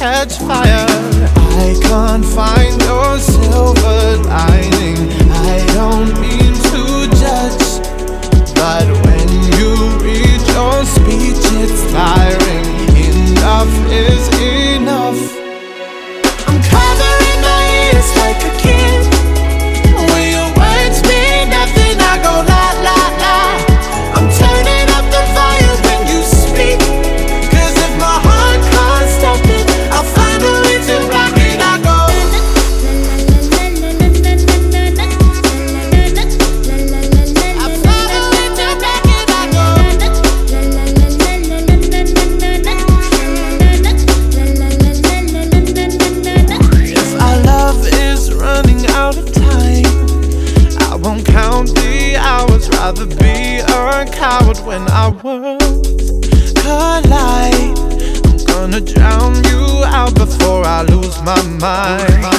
catch fire. I can't find your silver lining. I don't mean to judge, but when you read your speech, it's tiring. Enough is enough. I'm covering my ears like a kid. When your words mean nothing, I go la la la. I'm turning up the volume when you speak, 'cause if my heart can't stop it, I'll find a way to rock it. I go I'll find a way to rock it. I go if our love is running out of time, I won't count the hours. Rather be a coward when our worlds collide. I'm gonna drown you out before I lose my mind.